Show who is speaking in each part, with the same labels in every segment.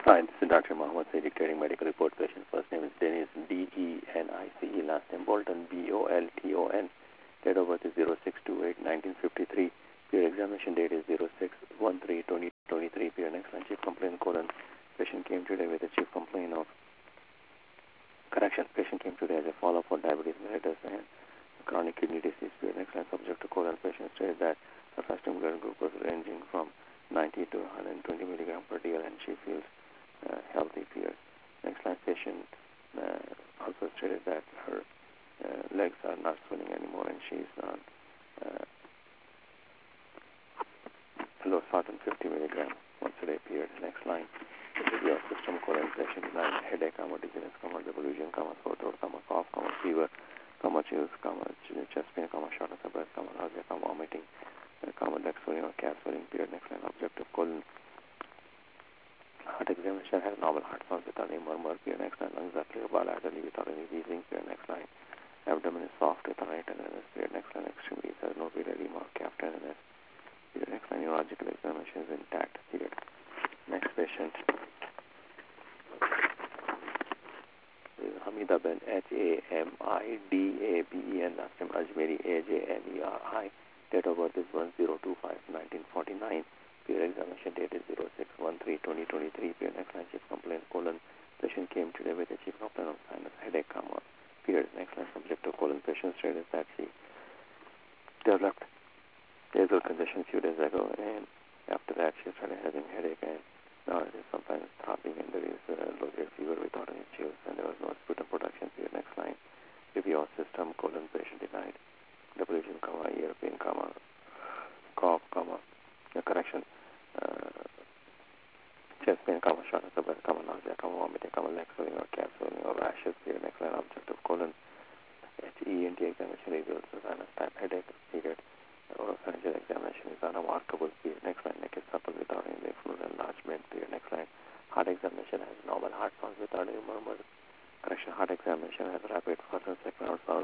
Speaker 1: Hi, this is Dr. Mohammed Said dictating medical report. Patient first name is Dennis, D-E-N-I-C-E, last name Bolton, B-O-L-T-O-N. Date of birth is 06/28/1953. Peer examination date is 06/13/2023. Peer next line, chief complaint colon. Patient came today with a chief complaint of correction. Patient came today as a follow-up for diabetes mellitus and chronic kidney disease. Peer next line, subject to colon. Patient stated that the fasting blood glucose ranging from 90 to 120 milligram per DL, and she feels healthy. Peer next line, patient also stated that her legs are not swelling anymore and she is on losartan 50 milligram once a day. Period. Next line, your system colon. Patient denied headache, dizziness, delusion, sore throat, cough, fever, chills, chest pain, shortness of breath, nausea, vomiting, neck swelling or calf swelling. Period. Next line, objective colon. Heart examination has normal heart sounds without any murmur. Period. Next line, lungs are clear bilaterally without any wheezing. Period. Next line, abdomen is soft without any tenderness. Period. Next line, extremities has no period edema or calf tenderness. Period. Next line, neurological examination is intact. Period. Next patient is Hamida Ben, H-A-M-I-D-A-B-E-N, last name Ajmeri, A-J-M-E-R-I. Date of birth is 1025/1949. Period. Examination date is 06/13/2023. Period. Next line, chief complaint colon. Patient came today with a chief complaint of sinus headache, period. Next line, subject to colon. Patient stated that she developed nasal congestion a few days ago, and after that she started having headache, and now it is sometimes throbbing, and there is low-grade fever without any chills, and there was no sputum production. Period. Next line, review of system colon. Patient denied delusion, ear pain, cough, correction, chest pain, shortness of breath, nausea, vomiting, leg swelling or calf swelling or rashes. Period. Next line, objective colon. HENT examination reveals sinus type headache. Period. Oropharyngeal examination is unremarkable. Period. Next line, neck is supple without any lymph node enlargement. Period. Next line, heart examination has normal heart sounds without any murmur. Correction, heart examination has rapid first and second round sounds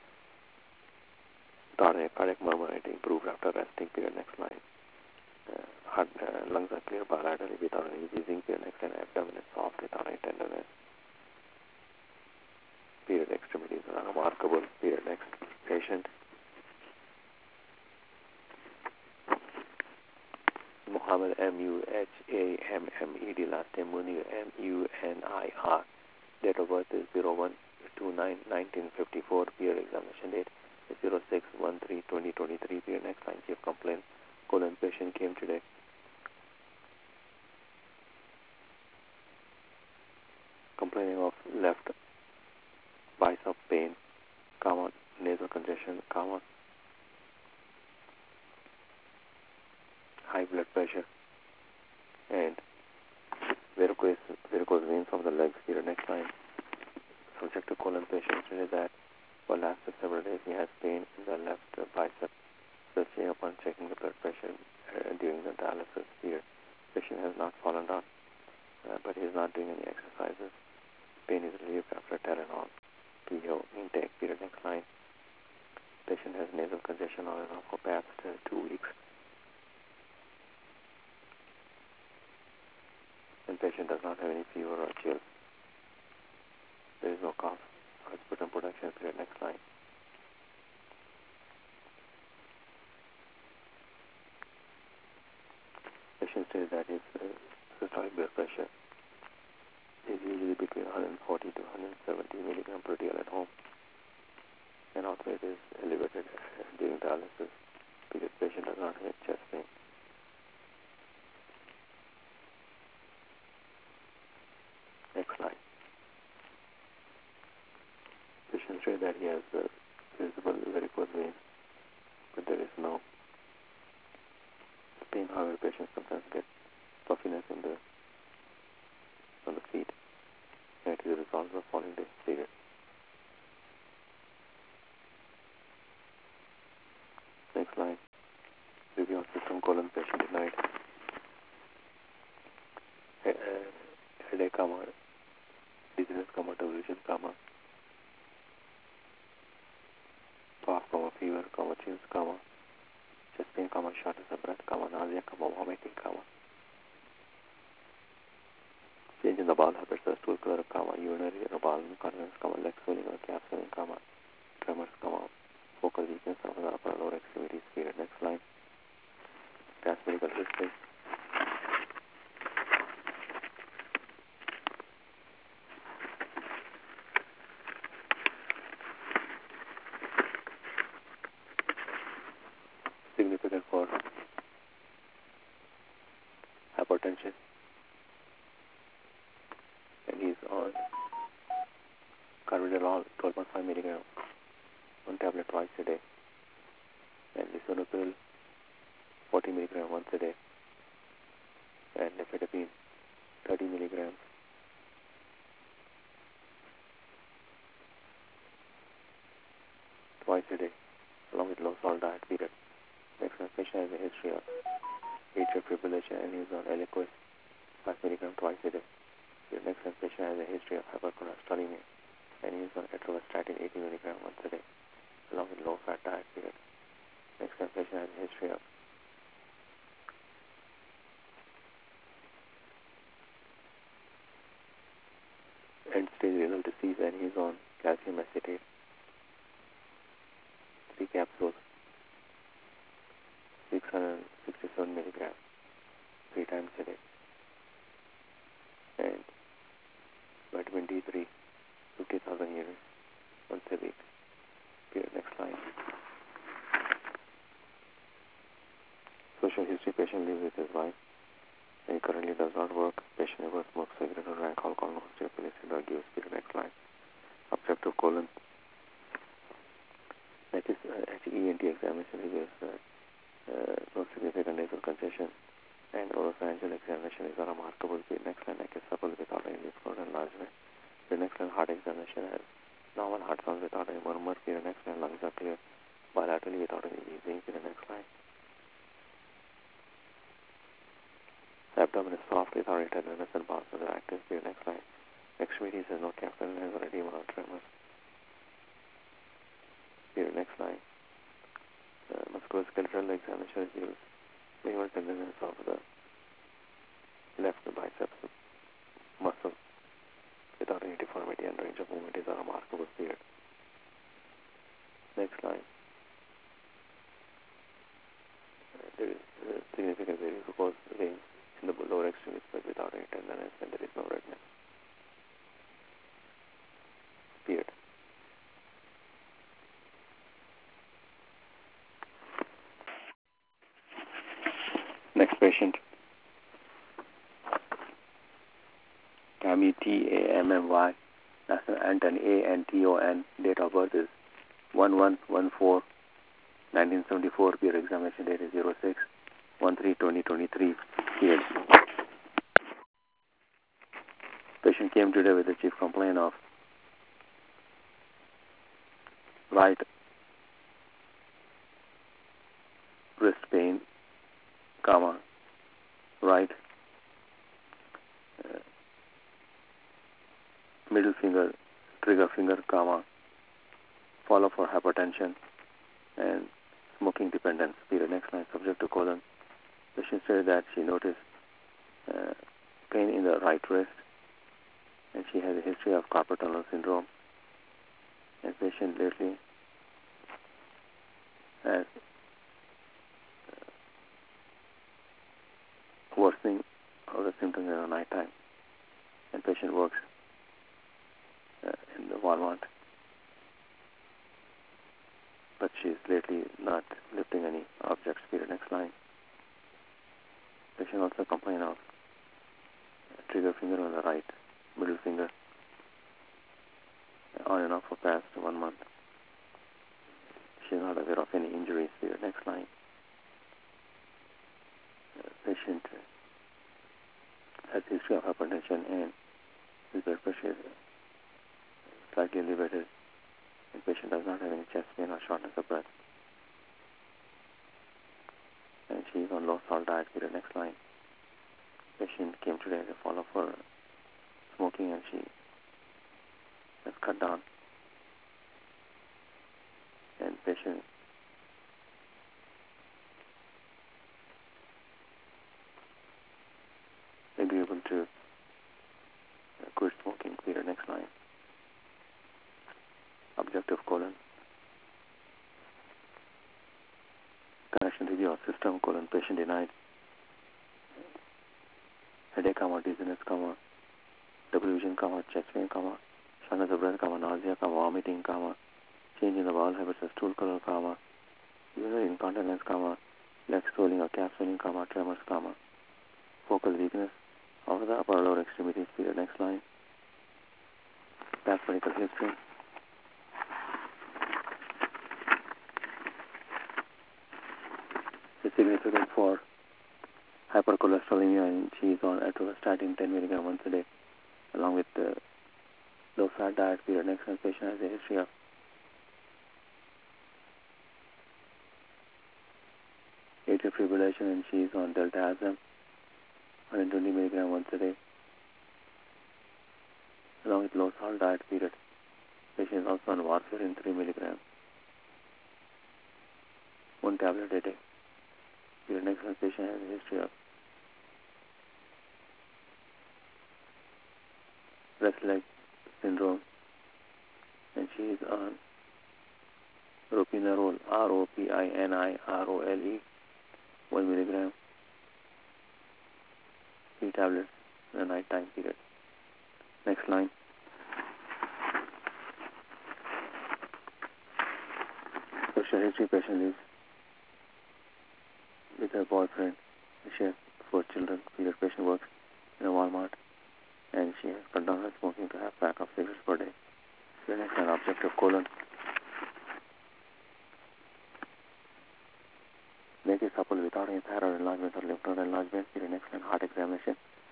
Speaker 1: without any cardiac murmur. It improved after resting. Period. Next line, lungs are clear bilaterally without any wheezing. Period. Next line, abdomen is soft without any tenderness. Period. Extremities are unremarkable. Period. Next patient, Muhammad, M-U-H-A-M-M-E-D, last name Munir, M-U-N-I-R. Date of birth is 01/29/1954. Period. Examination date is 06/13/2023. Period. Next line, chief complaint colon. Patient came today complaining of left bicep pain, nasal congestion, high blood pressure, and varicose veins of the legs. Period. Next line, subject to colon. Patient stated that for last several days he has pain in the left bicep, especially upon checking the blood pressure during the dialysis. Period. Patient has not fallen down, but he is not doing any exercises. Pain is relieved after Tylenol PO intake. Period. Next line, patient has nasal congestion on and off for past 2 weeks. And patient does not have any fever or chills. There is no cough or sputum production. Period. Next line, patient says that his systolic blood pressure is usually between 140 to 170 milligram per DL at home, and also it is elevated during dialysis. Period. Patient does not have chest pain. Next line, patient says that he has visible varicose veins, but there is no pain. However, patients sometimes get puffiness on the feet, and it is a result of falling day. Period. Next line, review of system colon. Patient denied headache, dizziness, delusion, cough, fever, chills, chest pain, shortness of breath, nausea, vomiting, Change in the bowel habits as stool color, urinary or bowel incontinence, leg swelling or calf swelling, tremors, focal weakness of the upper and lower extremities. Period. Next line. Past medical history. Significant for hypertension, and he's on carvedilol 12.5 milligram, one tablet twice a day, and lisinopril 40 milligram once a day, and nifedipine 30 milligrams. Twice a day, along with low salt diet. Period. Next one, patient has a history of atrial fibrillation and he's on Eliquis 5 milligram twice a day. Your next one, patient has a history of hypercholesterolemia and he's on atorvastatin 80 milligram once a day, along with low fat diet. Period. Next one, patient has a history of end-stage renal disease and he's on calcium acetate 3 capsules, 667 milligrams, 3 times a day, and vitamin D3, 50,000 units once a week. Period. Next line. Social history: patient lives with his wife and he currently does not work. Patient never smokes cigarette or drank alcohol, no history of illicit drug use. Period. Next line. Objective colon. HENT examination reveals no significant nasal congestion, and oropharyngeal examination is a remarkable. The next line, neck is supple without any discord enlargement. The next line, heart examination has normal heart sounds without any murmur. The next line, lungs are clear bilaterally without any wheezing. The next line, abdomen is soft without any tenderness and pulses are active. The next line, extremities has no capsular or edema or tremors. The next line, musculoskeletal examination is used. Minimal tenderness of the left biceps muscle without any deformity and range of movement is a remarkable. Period. Next line. There is significant varicose veins in the lower extremities but without any tenderness, and there is no redness. Period. Next patient, Tammy, Tammy, national Anton, Anton, date of birth is 11/14/1974, period. Examination date is 06/13/2023, period. Patient came today with a chief complaint of right wrist pain, right middle finger, trigger finger, follow for hypertension and smoking dependence. Period. Next line, subject to colon. Patient said that she noticed pain in the right wrist and she has a history of carpal tunnel syndrome. And patient lately has worsening of the symptoms in the night time. And patient works in the Walmart, but she's lately not lifting any objects. Period. Next line. Patient also complained of trigger finger on the right, middle finger, on and off for past 1 month. She's not aware of any injuries. Period. Next line. Patient has history of hypertension and his blood pressure is slightly elevated. The patient does not have any chest pain or shortness of breath. And she is on low salt diet. Period. Next line. Patient came today as a follow for smoking and she has cut down. And patient agreeable to quit smoking, period. Next line. Objective colon. Connection to your system, colon, patient denied. Headache, comma, dizziness, comma, double vision, comma, chest pain, comma, shortness of breath, comma, nausea, comma, vomiting, comma, change in the bowel habits of stool color, comma, urinary incontinence, comma, leg swelling or calf swelling, comma, tremors, comma, focal weakness of the upper or lower extremities, period. Next line. Past medical history. It's significant for hypercholesterolemia, and she is on atorvastatin 10 mg once a day, along with the low-fat diet, period. Next line. Patient has a history of atrial fibrillation, and she is on deltazem 120 mg once a day, along with low-salt diet, period. Patient is also on warfarin 3 mg, 1 tablet a day. Period. Next one. Patient has a history of rest leg syndrome, and she is on ropinirole, ROPINIROLE, 1 mg, 3 tablets in the night time, period. Next line. Social history. Patient lives with her boyfriend. She has 4 children, period. Patient works in a Walmart, and she has cut down her smoking to half pack of cigarettes per day. The next line. Objective colon. Make it supple without any thyroid enlargement or lymph node enlargement, period. Next line. Heart examination.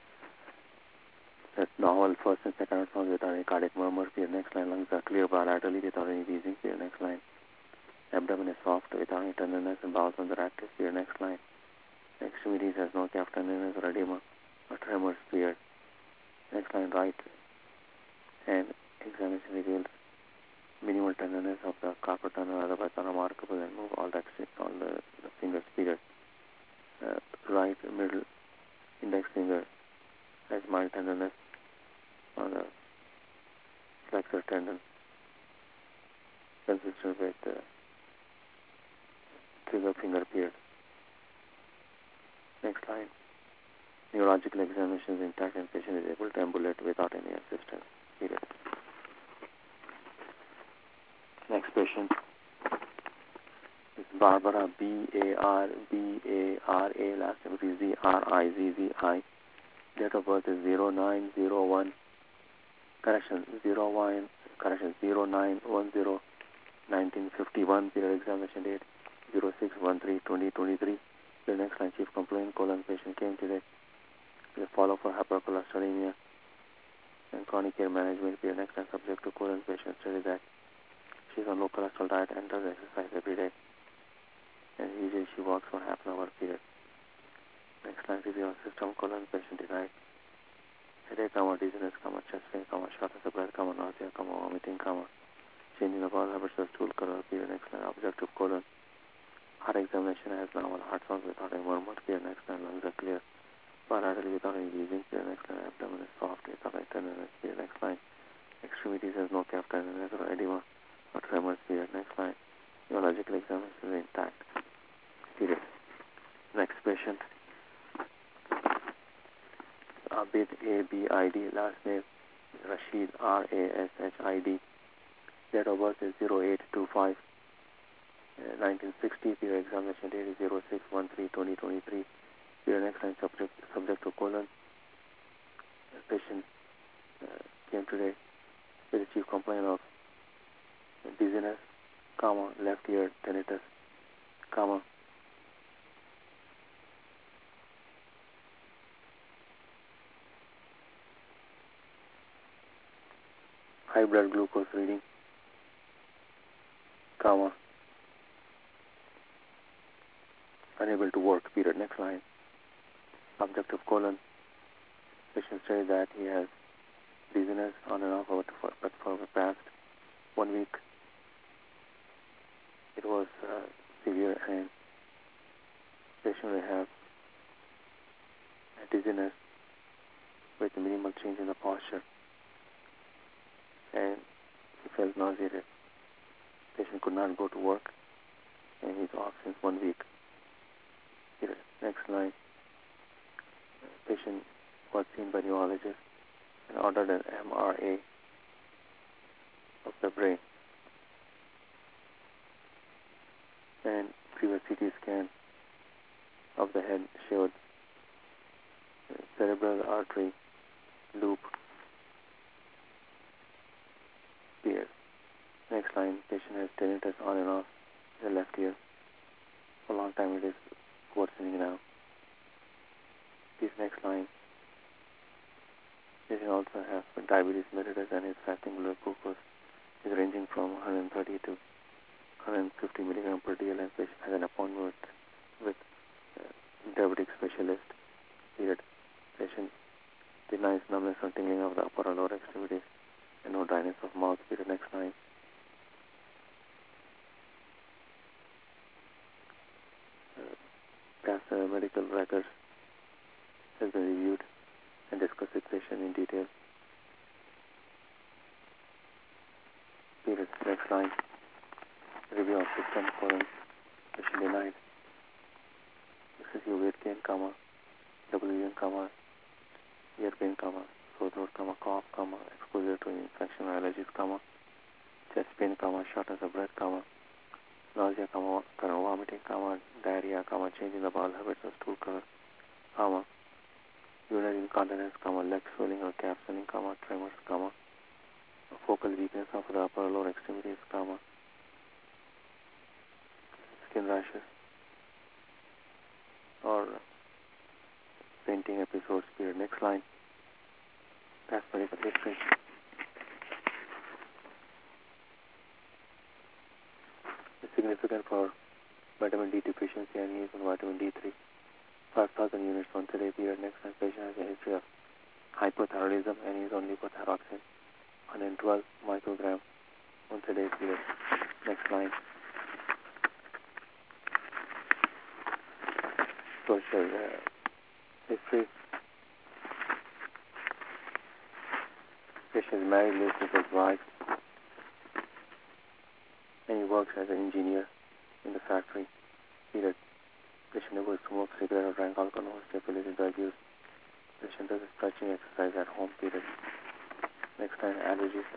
Speaker 1: That novel first and second sounds without any cardiac murmur, period. Next line. Lungs are clear bilaterally without any wheezing, period. Next line. Abdomen is soft without any tenderness, and bowels are active, period. Next line. Extremities has no calf tenderness or edema or tremors, period. Next line. Right hand examination reveals minimal tenderness of the carpal tunnel, otherwise unremarkable, and move all the fingers, period. Right middle index finger has mild tenderness on the flexor tendon, consistent with the trigger finger, period. Next line. Neurological examination is intact, and patient is able to ambulate without any assistance, period. Next patient is Barbara, B-A-R-B-A-R-A, last name is Z-R-I-Z-Z-I. Date of birth is 0901, correction, 0910-1951, period. Examination date 06-13-2023. The next line. Chief complaint, colon. Patient came today with a follow for hypercholesterolemia and chronic care management, period. Next line. Subject to colon. Patient study that she's on low cholesterol diet and does exercise every day, and usually she walks for half an hour, period. Next line. Review of system, colon. Patient denied. Headache, comma, dizziness, comma, chest pain, comma, shortness of breath, comma, nausea, comma, vomiting, comma, changing of bowel habits of stool color, period. Next line. Objective colon. Heart examination has normal heart sounds without any murmur, period. Next line. Lungs are clear bilaterally without any wheezing, period. Next line. Abdomen is soft without any tenderness, period. Next line. Extremities has no calf tenderness or edema or tremors, period. Next line. Neurological examination is intact, period. Next patient. Abid, A-B-I-D, last name Rashid, R-A-S-H-I-D. Date of birth is 0825, 1960, period. Examination date is 06-13-2023. Period. Next line. Subject to colon. Patient came today with a chief complaint of dizziness, comma, left ear tinnitus, comma, high blood glucose reading, comma, unable to work, period. Next line. Objective colon. Patient says that he has dizziness on and off, but for the past 1 week it was severe, and patient will have dizziness with minimal change in the posture, and he felt nauseated. Patient could not go to work, and he's off since 1 week. Here, next line. Patient was seen by neurologist and ordered an MRA of the brain, and previous CT scan of the head showed cerebral artery loop pierced. Next line, patient has tinnitus on and off in the left ear. For a long time it is worsening now. This next line, patient also has diabetes mellitus and his fasting blood glucose is ranging from 130 to 150 milligram per DL, and patient has an appointment with diabetic specialist. Period. Patient denies numbness or tingling of the upper or lower extremities and no dryness of mouth. Period. Next line. Past medical records has been reviewed and discussed with patient in detail. Period. Next line. Review of system colon. Patient denied excessive weight gain, WN, ear pain, sore throat, cough, exposure to infection or allergies, chest pain, shortness of breath, nausea, vomiting, diarrhea, change in the bowel habits or stool color, urinary incontinence, leg swelling or calf swelling, tremors, focal weakness of the upper or lower extremities, skin rashes or fainting episodes. Period. Next line. Past medical history. It's significant for vitamin D deficiency, and he is on vitamin D3. 5,000 units once a day. Period. Next line. Patient has a history of hypothyroidism, and he is on levothyroxine, 112 microgram once a day. Period. Next line. Social history. Patient is married, lives with his wife, and he works as an engineer in the factory. Period. Patient never smokes cigarette or drank alcohol, no stipulated drug use. Patient does stretching exercise at home. Period. Next line, allergies.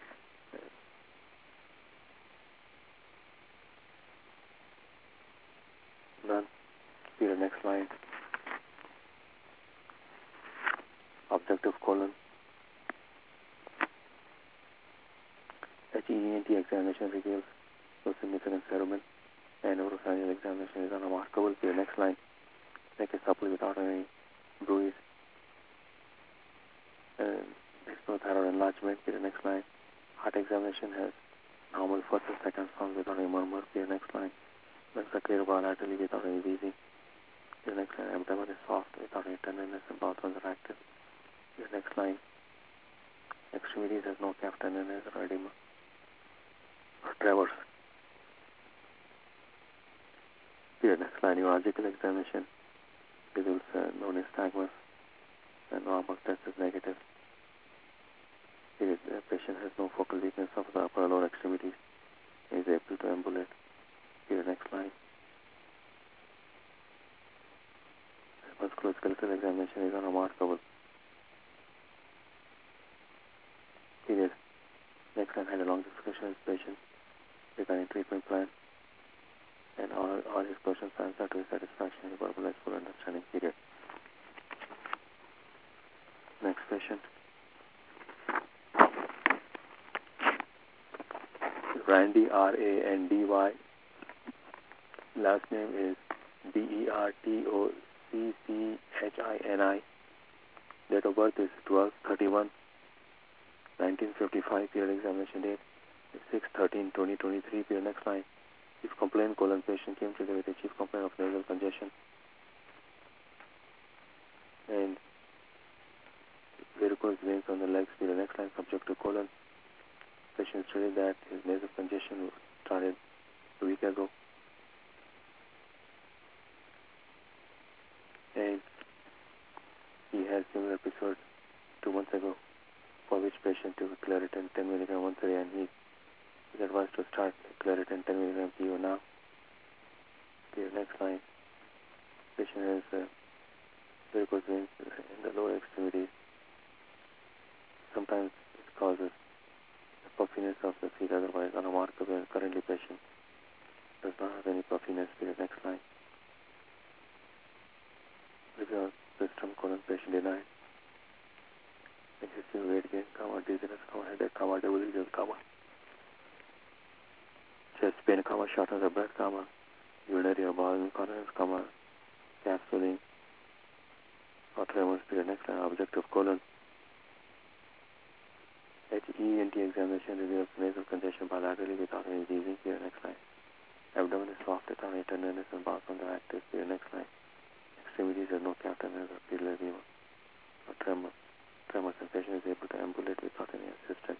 Speaker 1: None. Period. Next line. Objective colon. HEENT examination reveals no significant cerumen, and neuropharyngeal examination is unremarkable. Period. Next line. Neck is supple without any bruise. There's no thyroid enlargement. Period. Next line. Heart examination has normal first and second sound without any murmur. Period. Next line. Lungs are clear bilaterally without any wheezing. Period. Next line. Abdomen is soft without any tenderness, and bowel are active. Period. Next line. Extremities has no calf tenderness or edema or tremors. Period. Next line. Neurological examination reveals no nystagmus, and normal test is negative. Period. The patient has no focal weakness of the upper or lower extremities and is able to ambulate. Period. Next line. Musculoskeletal examination is unremarkable. Period. Next line. Had a long discussion with patient regarding treatment plan, and all his questions answered to his satisfaction. He verbalized full understanding. Period. Next patient. Randy, R-A-N-D-Y. Last name is D-E-R-T-O-C-C-H-I-N-I. Date of birth is 12/31/1955. Period. Examination date is 6/13/2023. Period. Next line. Chief complaint: patient came to with a chief complaint of nasal congestion and varicose veins on the legs. Period. Next line. Subject to colon. Patient stated that his nasal congestion started a week ago, and he had similar episode 2 months ago. for which patient took Claritin 10 mg once a day, and he is advised to start Claritin 10 mg PO now. Okay, next line. Patient has varicose veins in the lower extremities. Sometimes it causes the puffiness of the feet, otherwise unremarkable, and currently patient does not have any puffiness. Period. Next line. Review of system colon patient denied. Excessive weight gain, dizziness, headache, double vision, chest pain, shortness of breath, urinary or bowel incontinence, calf swelling, or tremors. Period. Next line. Objective colon. HENT examination reveals nasal congestion bilaterally without any wheezing. Period. Next line. Abdomen is soft without any tenderness and bowels under active. Period. Next line. Extremities have no calf tenderness or pedal edema or tremors. And patient is able to ambulate without any assistance.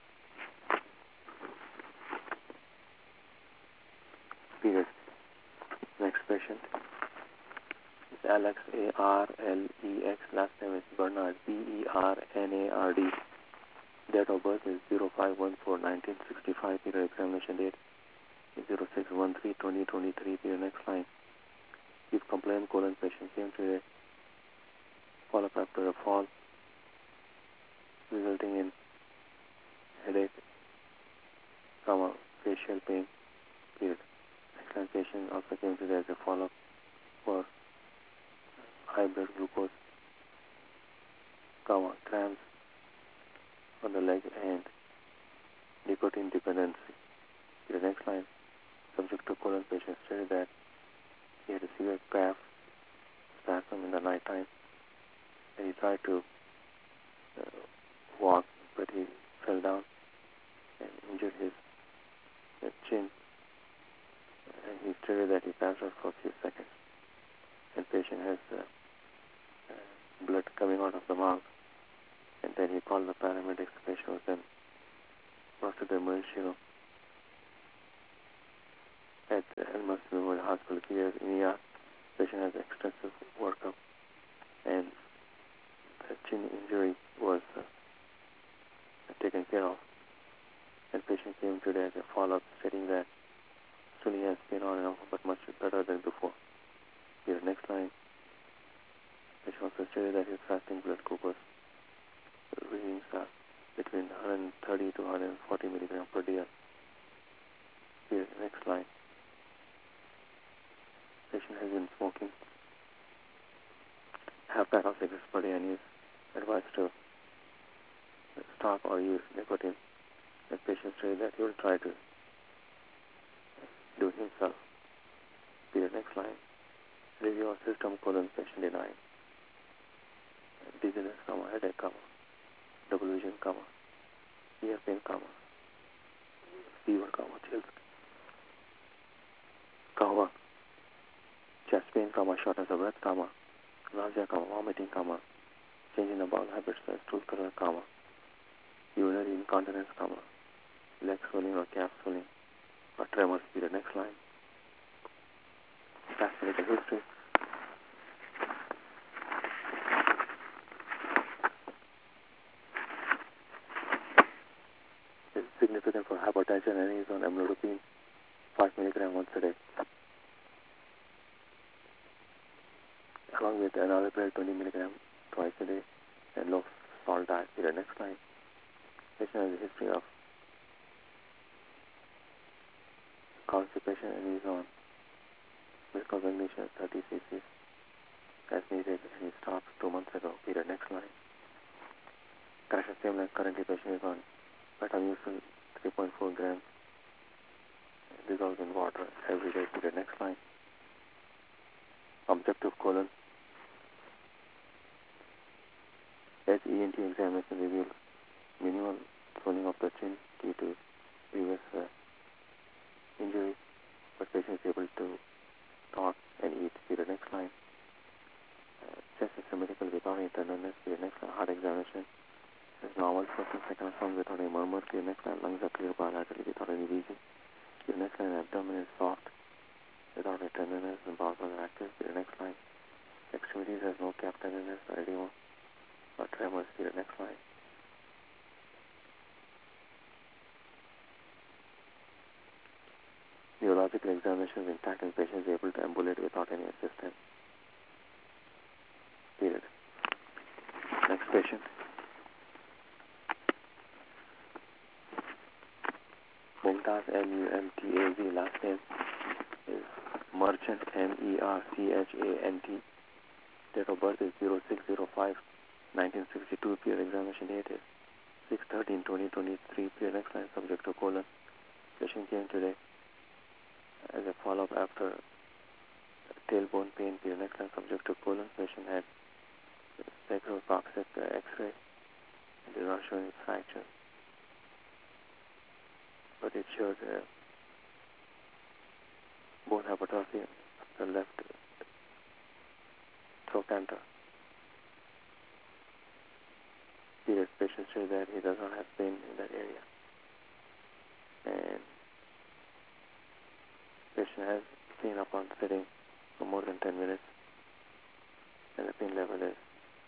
Speaker 1: Period. Next patient is Alex, ARLEX. Last name is Bernard, BERNARD. Date of birth is 05/14/1965. Period. Examination date is 06/13/2023. Period. Next line. If complaint colon patient came to a follow-up after a fall, resulting in headache, facial pain. Period. Next line. Patient also came to as a follow-up for high blood glucose, cramps on the leg and nicotine dependency. The next line. Subject to colon patient stated that he had a severe calf spasm in the night time, and he tried to walk, but he fell down and injured his chin, and he stated that he passed out for a few seconds, and patient has blood coming out of the mouth, and then he called the paramedics. The patient was then brought to the emergency room at Elmas Memorial Hospital. Here in ER, patient has extensive workup, and the chin injury was taken care of, and patient came today as a follow-up, stating that swelling has been on and off, but much better than before. Here, next line. Patient also stated that his fasting blood glucose readings are between 130 to 140 milligram per day. Here, next line. Patient has been smoking half pack of cigarettes per day and is advised to stop or use nicotine. The patient stated that he will try to do it himself. Period. Next line. Review of system colon patient denied. Dizziness, headache, double vision, ear pain, fever, chills, chest pain, shortness of breath, nausea, vomiting, change in the bowel habits, stool color, urinary incontinence, leg swelling or calf swelling, or tremors. Period. Next line. Past medical history. Is significant for hypertension and is on amlodipine 5 mg once a day, along with enalapril 20 mg twice a day, and low salt diet. Period. Next line. Patient has a history of constipation and is on milk of magnesium 30 cc as needed, and he stopped 2 months ago. Period. Next line. Correction same line. Currently patient is on Metamucil 3.4 grams dissolved in water every day. Period. Next line. Objective colon. HENT examination reveals minimal swelling of the chin due to previous injury, but patient is able to talk and eat. Period. Next line. Chest is symmetrical without any tenderness. Period. Next line. Heart examination is normal. First and second sound without any murmur. Period. Next line. Lungs are clear bilaterally without any wheezing. Period. Next line. Abdomen is soft without any tenderness and bowels are active. Period. Next line. Extremities has no calf tenderness or edema or tremors. Period. Next line. Neurological examination is intact and patient is able to ambulate without any assistance. Period. Next patient. Mumtaz, M-U-M-T-A-Z, last name is Merchant, M-E-R-C-H-A-N-T. Date of birth is 06/05/1962. Peer examination date is 6/13/2023. Peer next line subject to colon. Patient came today as a follow-up after tailbone pain. Peer next line subject to colon. Patient had sacrococcus X-ray. It is not showing fracture, but it showed bone hypertrophy, the left trochanter. Serious patient says that he does not have pain in that area. And patient has pain upon sitting for more than 10 minutes. And the pain level is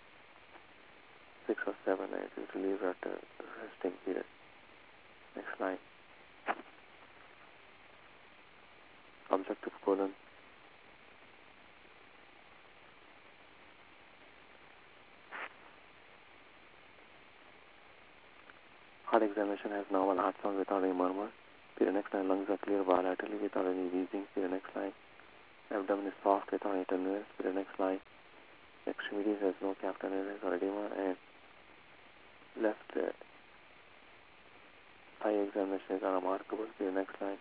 Speaker 1: 6 or 7 and it is relieved after resting period. Next line. Objective colon. Heart examination has normal heart sound without any murmur. Period next line. Lungs are clear bilaterally without any wheezing. Period next line. Abdomen is soft without any tenderness. Period next line. Extremities has no capillary or edema, and left thigh examination is unremarkable. Period next line.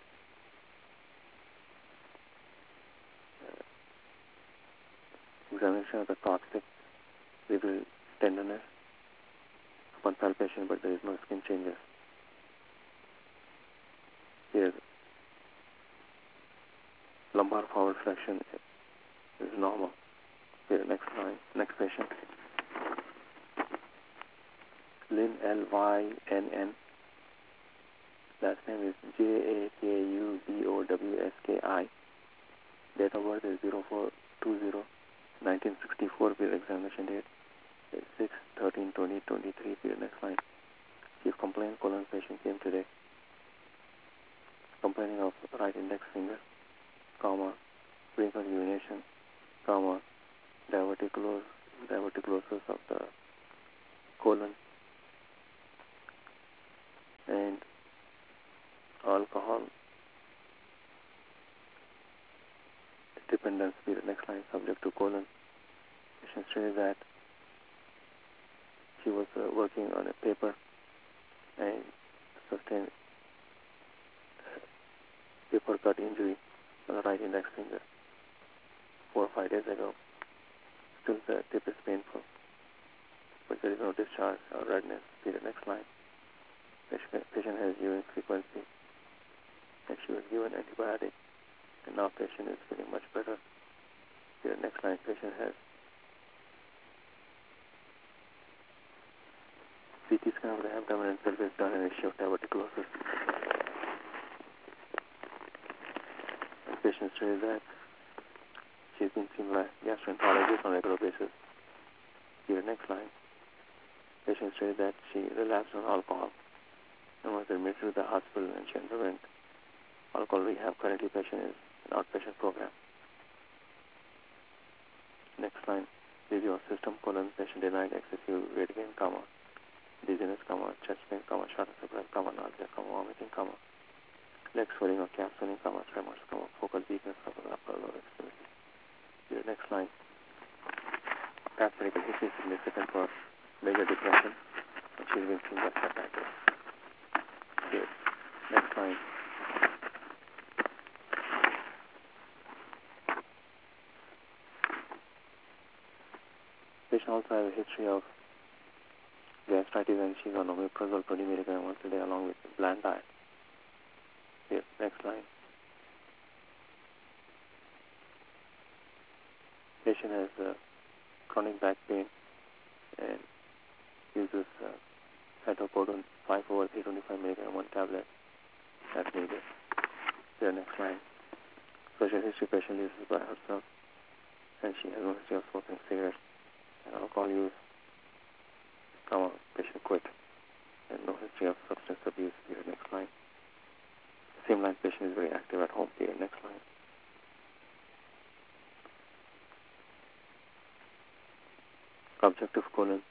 Speaker 1: Examination of the coccyx reveals tenderness upon palpation, but there is no skin changes. Here, lumbar forward flexion is normal. Here, next line, next patient. Lynn, L-Y-N-N. Last name is Jakubowski. Date of birth is 04/20/1964. Period examination date is 6/13/2023. Period next line. Chief complaint colon. Patient came today complaining of right index finger, frequent urination, diverticulosis of the colon, and alcohol dependence. Period next line subject to colon. Patient says that she was working on a paper and sustained paper cut injury on the right index finger 4 or 5 days ago. Still the tip is painful, but there is no discharge or redness. Period next line. Patient has urine frequency and she was given antibiotic, and now patient is feeling much better. Period next line. Patient has CT scan of the abdomen and pelvis done and issue of diverticulosis. And patient says that she's been seen by gastroenterologist on a regular basis. Period next line. Patient says that she relapsed on alcohol and was admitted to the hospital and she underwent alcohol rehab. Currently patient is an outpatient program. Next line. Review of system colon. Patient denied excessive weight gain, dizziness, chest pain, shortness of breath, nausea, vomiting, leg swelling or calf swelling, tremors, focal weakness of the upper lower extremity. Your next line. Past medical history is significant for major depression, and she's been seen by psychiatrist. Here. Next line. Patient also has a history of gastritis and she's on omeprazole 20 mg once a day along with bland diet. Here, next line. Patient has chronic back pain and uses hydrocodone 5/325 mg, 1 tablet as needed. Here, next line. Social history. Patient uses by herself and she has no history of smoking cigarettes and alcohol use. Patient quit and no history of substance abuse. Here, next line. Same line, patient is very active at home. Period. Next line. Objective colon.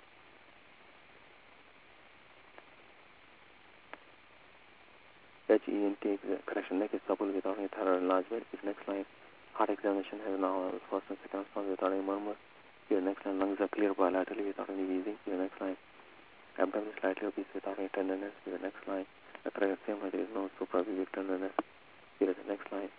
Speaker 1: HENT correction. Neck is supple without any thyroid enlargement. Next line. Heart examination has now first and second response without any murmur. Here next line. Lungs are clear bilaterally without any wheezing. Here next line. Abdomen is slightly obese without any tenderness. Here next line. The correct same line. There is no suprapubic tenderness. Here is the next line.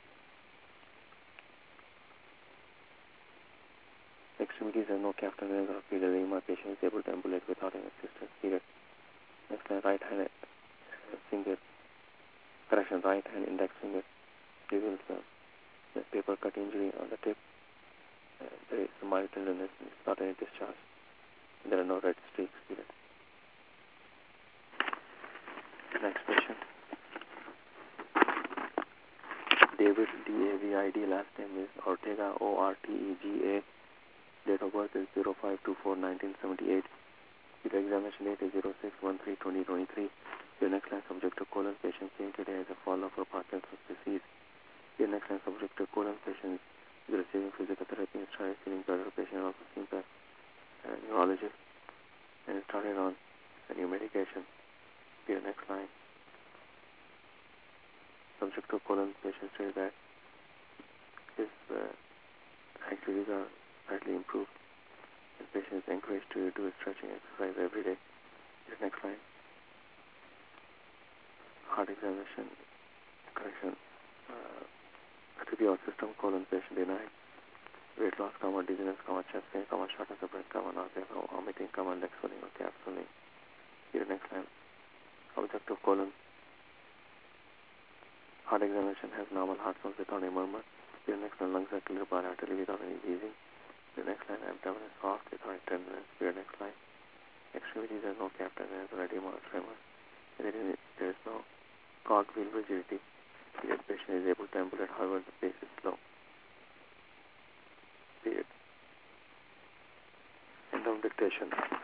Speaker 1: Extremities have no calf tenderness or pedal edema. Patient is able to ambulate without any assistance. Period. Next line. Right hand finger. Correction. Right hand index finger reveals the paper cut injury on the tip. There is mild tenderness. It's not any discharge. There are no red streaks. Period. Next patient. David, D-A-V-I-D, last name is Ortega, O-R-T-E-G-A. Date of birth is 05/24/1978. The examination date is 06/13/2023. Your next line subject to colon. Patient seen today as a follow-up for Parkinson's disease. Your next line subject to colon. Patient is receiving physical therapy and started feeling better. Patient also seen a neurologist and started on a new medication. Your next line subject to colon. Patient said that his activities are slightly improved. The patient is encouraged to do stretching exercise every day. Your next line. Heart examination, correction, TPO system, colon, patient denied. Weight loss, dizziness, chest pain, shortness of breath, nausea, vomiting, leg swelling or calf swelling. Your next line. Objective colon. Heart examination has normal heart sounds without any murmur. Your next line. Lungs are clear bilaterally without any wheezing. Your next line. Abdomen is soft without any tenderness. Your next line. Extremities have no calf tenderness or edema or tremor. There is no cogwheel rigidity. The patient is able to ambulate, however the pace is slow. Period. End of dictation.